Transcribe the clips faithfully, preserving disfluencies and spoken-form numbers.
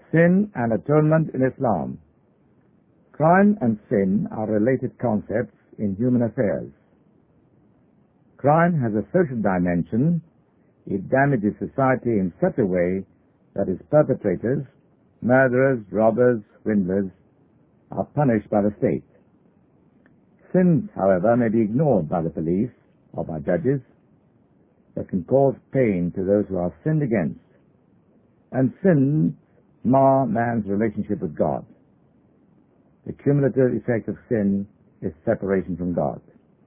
Sin and atonement in Islam. Crime and sin are related concepts in human affairs. Crime has a social dimension. It damages society in such a way that its perpetrators, murderers, robbers, swindlers, are punished by the state. Sins, however, may be ignored by the police or by judges, but can cause pain to those who are sinned against. And sins mar man's relationship with God. The cumulative effect of sin is separation from God.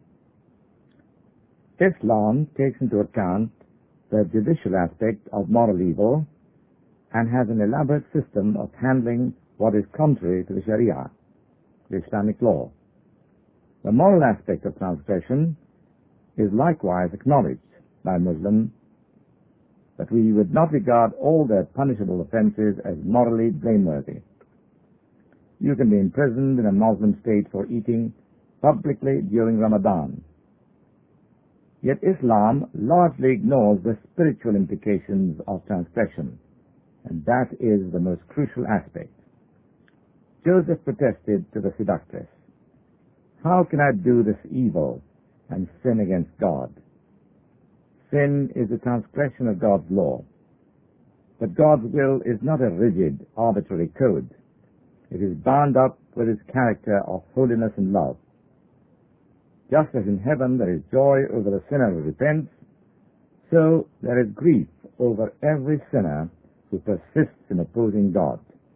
Islam takes into account the judicial aspect of moral evil and has an elaborate system of handling what is contrary to the Sharia, the Islamic law. The moral aspect of transgression is likewise acknowledged by Muslims, but we would not regard all their punishable offenses as morally blameworthy. You can be imprisoned in a Muslim state for eating publicly during Ramadan. Yet Islam largely ignores the spiritual implications of transgression, and that is the most crucial aspect. Joseph protested to the seductress, "How can I do this evil and sin against God?" Sin is a transgression of God's law. But God's will is not a rigid, arbitrary code. It is bound up with His character of holiness and love. Just as in heaven there is joy over the sinner who repents, so there is grief over every sinner who persists in opposing God.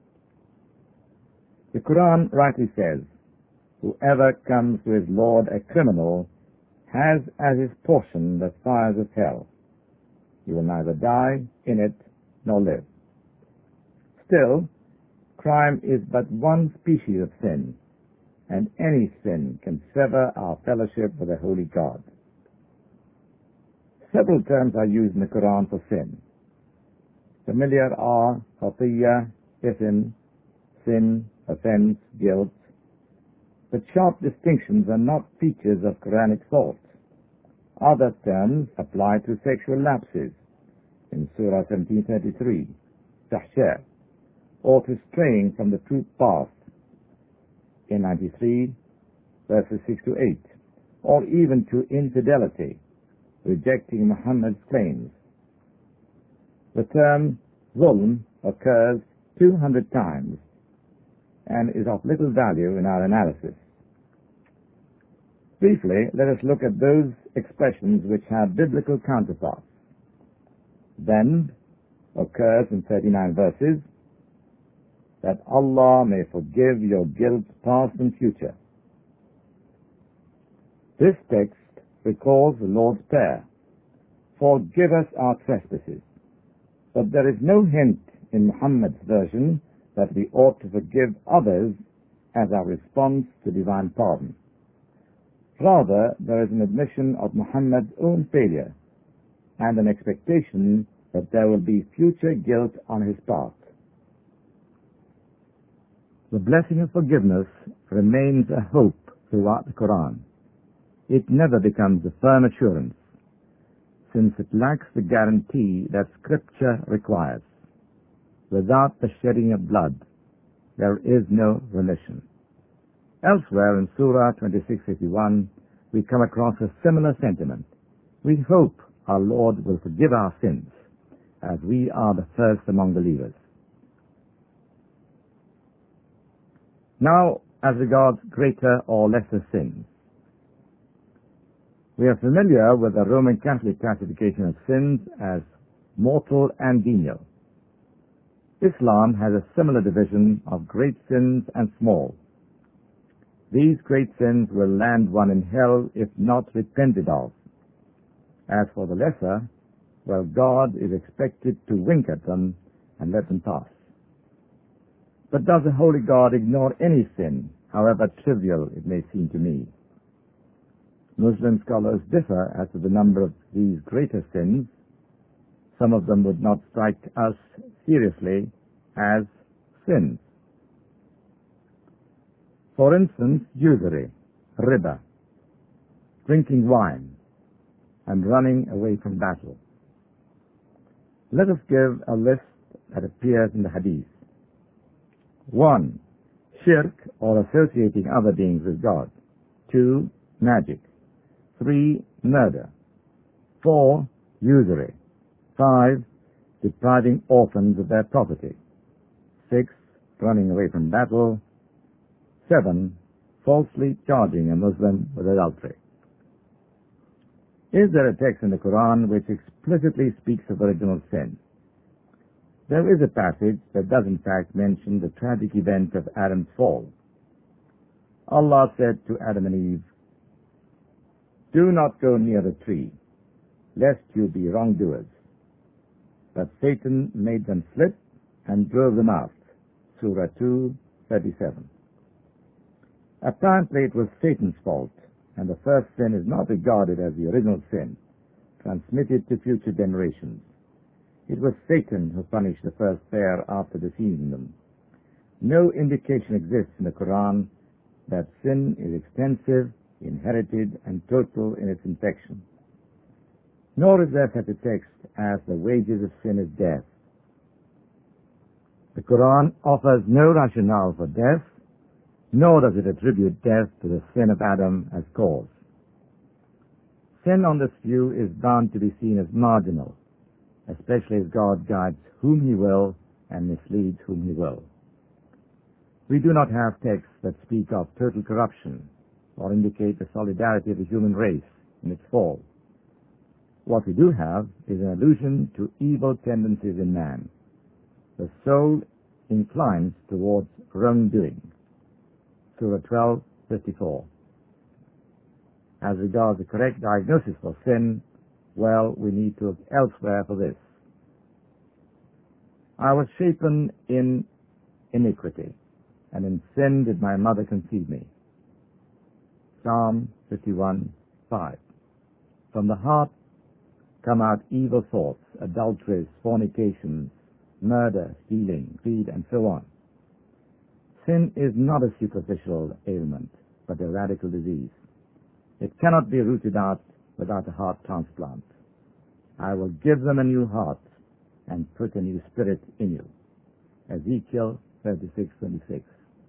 The Quran rightly says, "Whoever comes to his Lord a criminal has as his portion the fires of hell. He will neither die in it nor live." Still, crime is but one species of sin, and any sin can sever our fellowship with the Holy God. Several terms are used in the Quran for sin. Familiar are khatiyya, ithm, sin, offense, guilt. But sharp distinctions are not features of Quranic thought. Other terms apply to sexual lapses in Surah seventeen thirty-three, tahshir, or to straying from the true path in ninety-three, verses six to eight, or even to infidelity, rejecting Muhammad's claims. The term zulm occurs two hundred times and is of little value in our analysis. Briefly, let us look at those expressions which have biblical counterparts. Then occurs in thirty-nine verses, that Allah may forgive your guilt past and future. This text recalls the Lord's Prayer, "Forgive us our trespasses," but there is no hint in Muhammad's version that we ought to forgive others as our response to divine pardon. Rather, there is an admission of Muhammad's own failure and an expectation that there will be future guilt on his part. The blessing of forgiveness remains a hope throughout the Quran. It never becomes a firm assurance, since it lacks the guarantee that Scripture requires. Without the shedding of blood, there is no remission. Elsewhere in Surah twenty-six fifty-one, we come across a similar sentiment. We hope our Lord will forgive our sins, as we are the first among believers. Now, as regards greater or lesser sins. We are familiar with the Roman Catholic classification of sins as mortal and venial. Islam has a similar division of great sins and small. These great sins will land one in hell if not repented of. As for the lesser, well, God is expected to wink at them and let them pass. But does the Holy God ignore any sin, however trivial it may seem to me? Muslim scholars differ as to the number of these greater sins. Some of them would not strike us seriously as sins. For instance, usury, riba, drinking wine, and running away from battle. Let us give a list that appears in the Hadith. One, shirk or associating other beings with God. Two, magic. Three, murder. Four, usury. Five, depriving orphans of their property. Six, running away from battle. Seven, falsely charging a Muslim with adultery. Is there a text in the Quran which explicitly speaks of original sin? There is a passage that does in fact mention the tragic event of Adam's fall. Allah said to Adam and Eve, "Do not go near the tree, lest you be wrongdoers." But Satan made them slip and drove them out. Surah two, thirty-seven. Apparently it was Satan's fault, and the first sin is not regarded as the original sin, transmitted to future generations. It was Satan who punished the first pair after deceiving them. No indication exists in the Quran that sin is extensive, inherited, and total in its infection. Nor is there such a text as the wages of sin is death. The Quran offers no rationale for death, nor does it attribute death to the sin of Adam as cause. Sin on this view is bound to be seen as marginal, especially as God guides whom He will and misleads whom He will. We do not have texts that speak of total corruption or indicate the solidarity of the human race in its fall. What we do have is an allusion to evil tendencies in man. The soul inclines towards wrongdoing. Surah twelve, fifty-four. As regards the correct diagnosis for sin, well, we need to look elsewhere for this. I was shapen in iniquity, and in sin did my mother conceive me. Psalm fifty-one, five. From the heart come out evil thoughts, adulteries, fornications, murder, stealing, greed, and so on. Sin is not a superficial ailment, but a radical disease. It cannot be rooted out without a heart transplant. I will give them a new heart and put a new spirit in you. Ezekiel thirty-six, twenty-six.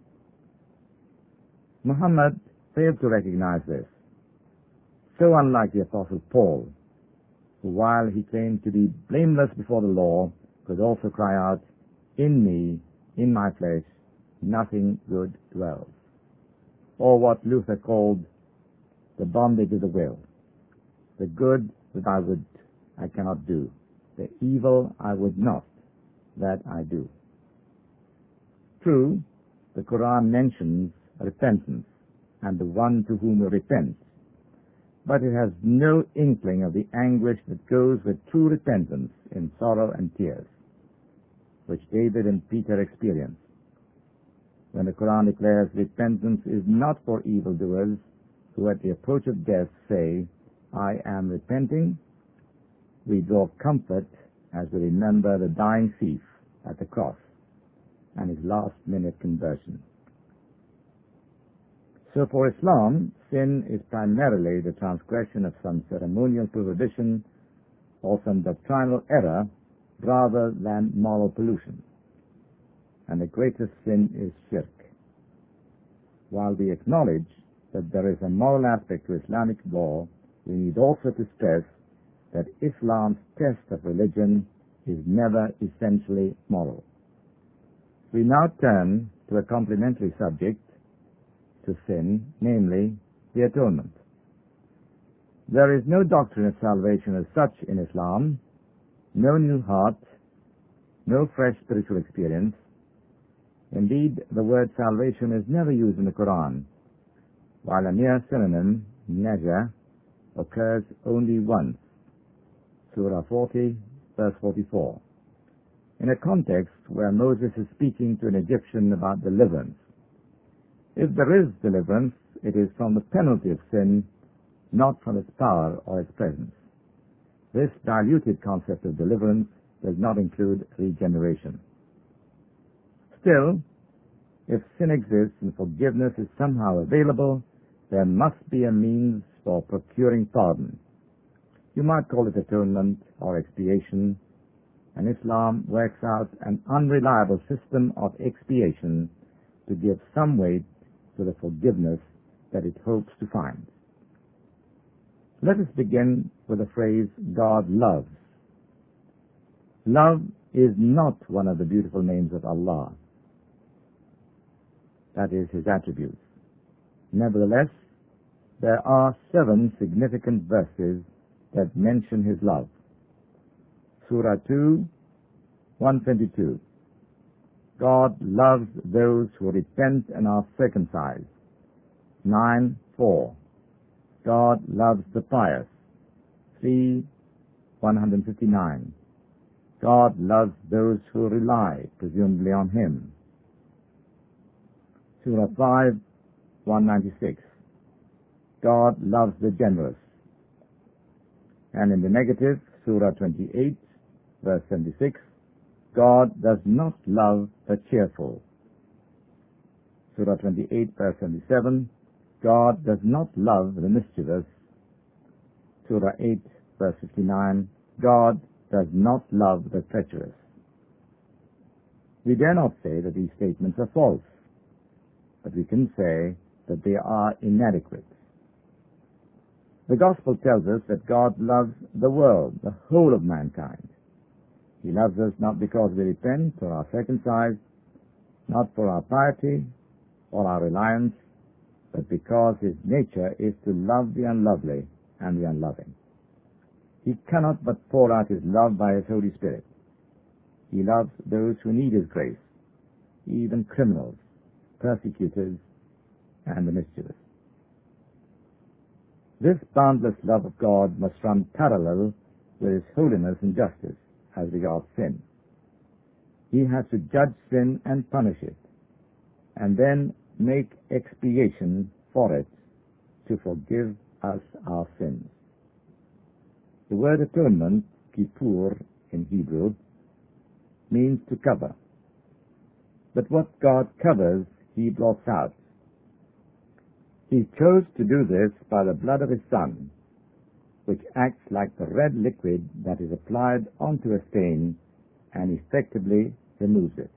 Muhammad failed to recognize this. So unlike the Apostle Paul, who while he claimed to be blameless before the law, could also cry out, "In me, in my flesh, nothing good dwells." Or what Luther called the bondage of the will. The good that I would, I cannot do. The evil I would not, that I do. True, the Quran mentions repentance and the one to whom we repent, but it has no inkling of the anguish that goes with true repentance in sorrow and tears, which David and Peter experienced. When the Quran declares repentance is not for evildoers who at the approach of death say, "I am repenting," we draw comfort as we remember the dying thief at the cross and his last-minute conversion. So for Islam, sin is primarily the transgression of some ceremonial prohibition or some doctrinal error rather than moral pollution. And the greatest sin is shirk. While we acknowledge that there is a moral aspect to Islamic law, we need also to stress that Islam's test of religion is never essentially moral. We now turn to a complementary subject to sin, namely the atonement. There is no doctrine of salvation as such in Islam, no new heart, no fresh spiritual experience. Indeed, the word salvation is never used in the Quran, while a mere synonym, najah, occurs only once, Surah forty, verse forty-four, in a context where Moses is speaking to an Egyptian about deliverance. If there is deliverance, it is from the penalty of sin, not from its power or its presence. This diluted concept of deliverance does not include regeneration. Still, if sin exists and forgiveness is somehow available, there must be a means for procuring pardon. You might call it atonement or expiation, and Islam works out an unreliable system of expiation to give some weight to the forgiveness that it hopes to find. Let us begin with the phrase, God loves. Love is not one of the beautiful names of Allah. That is His attributes. Nevertheless, there are seven significant verses that mention His love. Surah two, one twenty-two. God loves those who repent and are circumcised. nine, four. God loves the pious. three, one fifty-nine. God loves those who rely, presumably on Him. Surah five, one ninety-six. God loves the generous. And in the negative, Surah twenty-eight, verse seventy-six, God does not love the cheerful. Surah twenty-eight, verse seventy-seven, God does not love the mischievous. Surah eight, verse fifty-nine, God does not love the treacherous. We dare not say that these statements are false, but we can say that they are inadequate. The Gospel tells us that God loves the world, the whole of mankind. He loves us not because we repent or are circumcised, not for our piety or our reliance, but because His nature is to love the unlovely and the unloving. He cannot but pour out His love by His Holy Spirit. He loves those who need His grace, even criminals, persecutors, and the mischievous. This boundless love of God must run parallel with His holiness and justice as regards sin. He has to judge sin and punish it, and then make expiation for it to forgive us our sins. The word atonement, kippur in Hebrew, means to cover. But what God covers, He blots out. He chose to do this by the blood of His Son, which acts like the red liquid that is applied onto a stain and effectively removes it.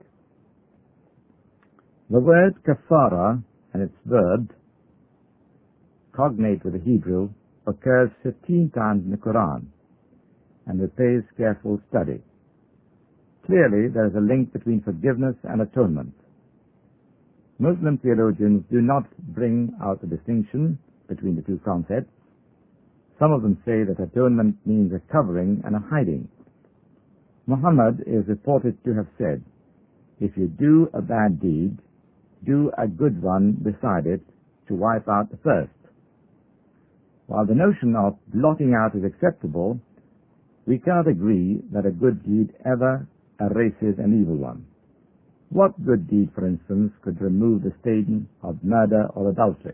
The word kafara and its verb, cognate with the Hebrew, occurs fifteen times in the Quran and repays careful study. Clearly, there is a link between forgiveness and atonement. Muslim theologians do not bring out the distinction between the two concepts. Some of them say that atonement means a covering and a hiding. Muhammad is reported to have said, "If you do a bad deed, do a good one beside it to wipe out the first." While the notion of blotting out is acceptable, we cannot agree that a good deed ever erases an evil one. What good deed, for instance, could remove the stain of murder or adultery?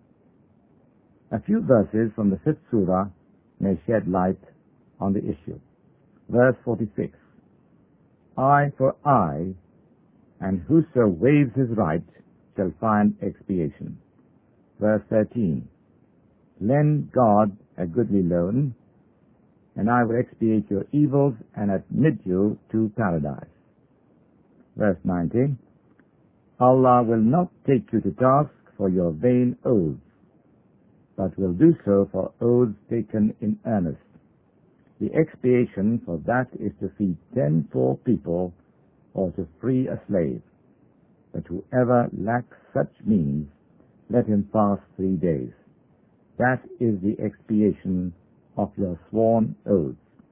A few verses from the fifth surah may shed light on the issue. Verse forty-six, "Eye for eye, and whoso waives his right shall find expiation." Verse thirteen, "Lend God a goodly loan, and I will expiate your evils and admit you to paradise." Verse ninety, "Allah will not take you to task for your vain oaths, but will do so for oaths taken in earnest. The expiation for that is to feed ten poor people or to free a slave. But whoever lacks such means, let him fast three days. That is the expiation of your sworn oaths."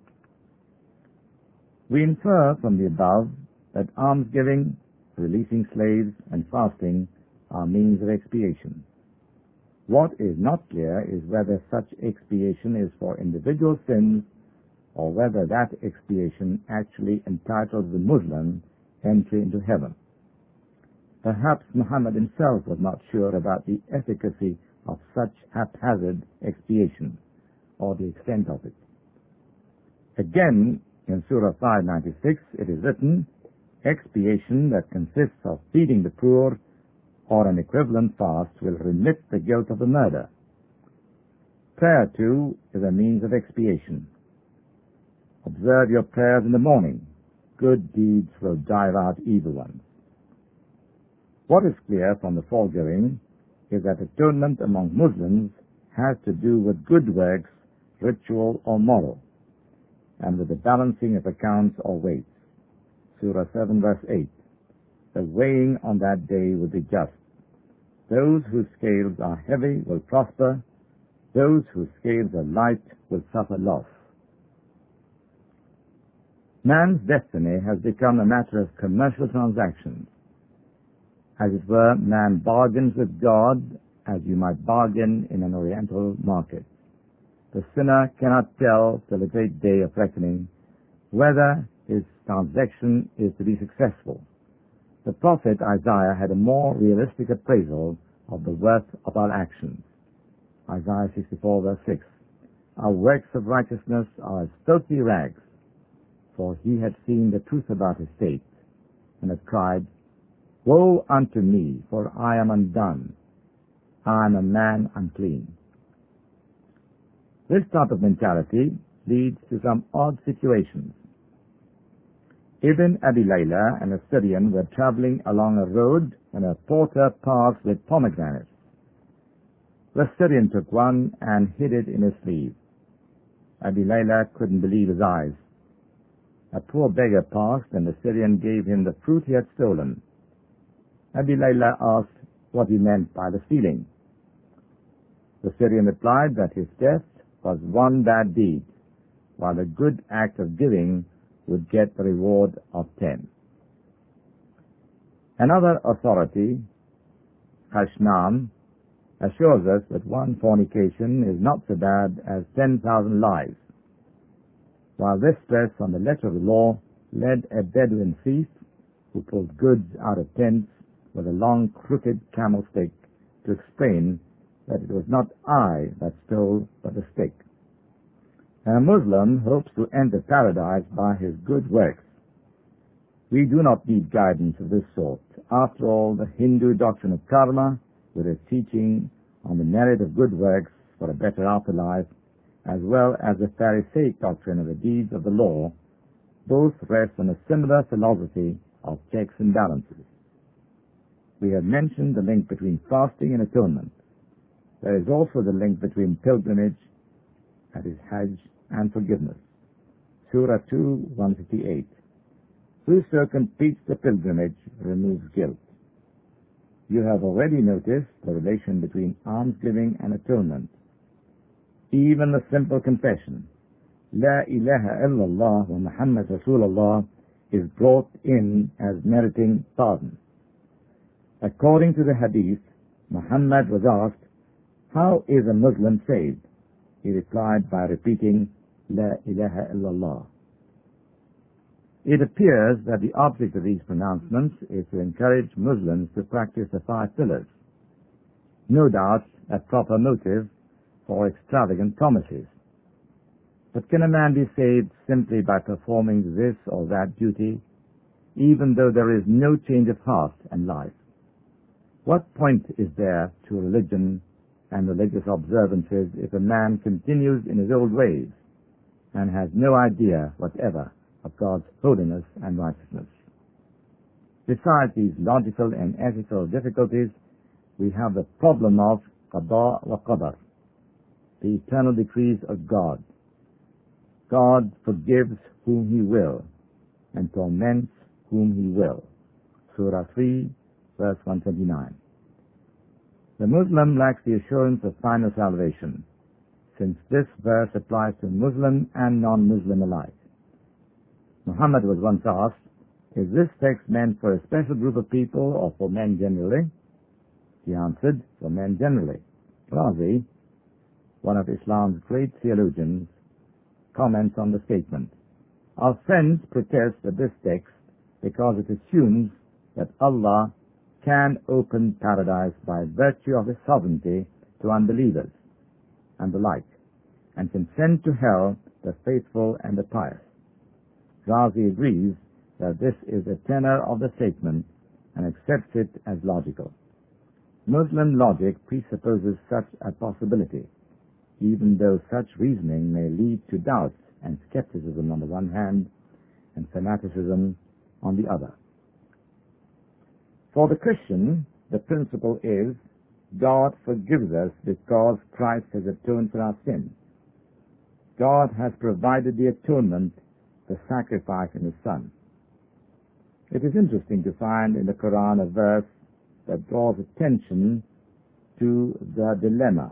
We infer from the above that almsgiving, releasing slaves, and fasting are means of expiation. What is not clear is whether such expiation is for individual sins or whether that expiation actually entitles the Muslim entry into heaven. Perhaps Muhammad himself was not sure about the efficacy of such haphazard expiation or the extent of it. Again, in Surah five ninety-six, it is written, "Expiation that consists of feeding the poor or an equivalent fast will remit the guilt of the murder." Prayer, too, is a means of expiation. Observe your prayers in the morning, good deeds will drive out evil ones. What is clear from the foregoing is that atonement among Muslims has to do with good works, ritual or moral, and with the balancing of accounts or weights. Surah seven verse eight. The weighing on that day will be just. Those whose scales are heavy will prosper. Those whose scales are light will suffer loss. Man's destiny has become a matter of commercial transactions. As it were, man bargains with God as you might bargain in an oriental market. The sinner cannot tell till the great day of reckoning whether his transaction is to be successful. The prophet Isaiah had a more realistic appraisal of the worth of our actions. Isaiah sixty-four verse six. Our works of righteousness are as filthy rags, for he had seen the truth about his state, and had cried, Woe unto me, for I am undone. I am a man unclean. This type of mentality leads to some odd situations. Ibn Abi Layla, an Assyrian, were traveling along a road when a porter passed with pomegranates. The Assyrian took one and hid it in his sleeve. Abi Layla couldn't believe his eyes. A poor beggar passed, and the Assyrian gave him the fruit he had stolen. Abi Layla asked what he meant by the stealing. The Syrian replied that his death was one bad deed, while a good act of giving would get the reward of ten. Another authority, Hashnam, assures us that one fornication is not so bad as ten thousand lies, while this stress on the letter of the law led a Bedouin thief who pulled goods out of tents with a long crooked camel stick to explain that it was not I that stole but the stick. And a Muslim hopes to enter paradise by his good works. We do not need guidance of this sort. After all, the Hindu doctrine of karma, with its teaching on the merit of good works for a better afterlife, as well as the Pharisaic doctrine of the deeds of the law, both rest on a similar philosophy of checks and balances. We have mentioned the link between fasting and atonement. There is also the link between pilgrimage, that is Hajj, and forgiveness. Surah two, one fifty-eight. Whoso completes the pilgrimage removes guilt. You have already noticed the relation between almsgiving and atonement. Even the simple confession, La ilaha illallah wa Muhammad Rasulullah, is brought in as meriting pardon. According to the hadith, Muhammad was asked, How is a Muslim saved? He replied by repeating, La ilaha illallah. It appears that the object of these pronouncements is to encourage Muslims to practice the five pillars. No doubt a proper motive for extravagant promises. But can a man be saved simply by performing this or that duty, even though there is no change of heart and life? What point is there to religion and religious observances if a man continues in his old ways and has no idea whatever of God's holiness and righteousness? Besides these logical and ethical difficulties, we have the problem of qada wa qadar, the eternal decrees of God. God forgives whom He will and torments whom He will. Surah three, verse one twenty-nine. The Muslim lacks the assurance of final salvation, since this verse applies to Muslim and non-Muslim alike. Muhammad was once asked, Is this text meant for a special group of people or for men generally? He answered, For men generally. Razi, one of Islam's great theologians, comments on the statement. Our friends protest at this text because it assumes that Allah can open paradise by virtue of His sovereignty to unbelievers and the like, and can send to hell the faithful and the pious. Razi agrees that this is the tenor of the statement and accepts it as logical. Muslim logic presupposes such a possibility, even though such reasoning may lead to doubts and skepticism on the one hand, and fanaticism on the other. For the Christian, the principle is God forgives us because Christ has atoned for our sins. God has provided the atonement, the sacrifice in His Son. It is interesting to find in the Quran a verse that draws attention to the dilemma.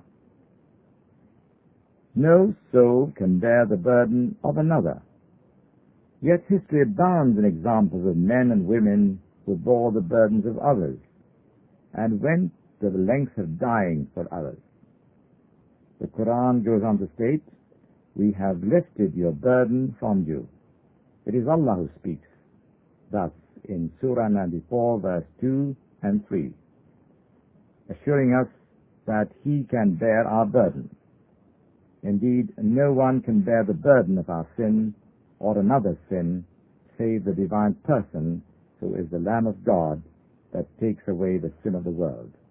No soul can bear the burden of another. Yet history abounds in examples of men and women who bore the burdens of others and went to the lengths of dying for others. The Quran goes on to state, "We have lifted your burden from you." It is Allah who speaks. Thus, in Surah ninety-four, verse two and three, assuring us that He can bear our burden. Indeed, no one can bear the burden of our sin or another's sin save the divine person who is the Lamb of God that takes away the sin of the world.